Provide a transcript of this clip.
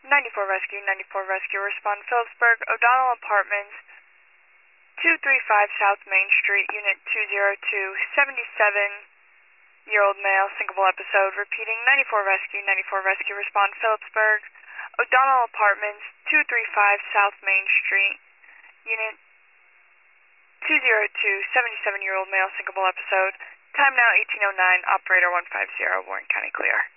94 Rescue, 94 Rescue, respond Phillipsburg, O'Donnell Apartments, 235 South Main Street, Unit 202, 77-year-old male, syncopal episode. Repeating, 94 Rescue, respond Phillipsburg, O'Donnell Apartments, 235 South Main Street, Unit 202, 77-year-old male, syncopal episode. Time now 1809, operator 150, Warren County clear.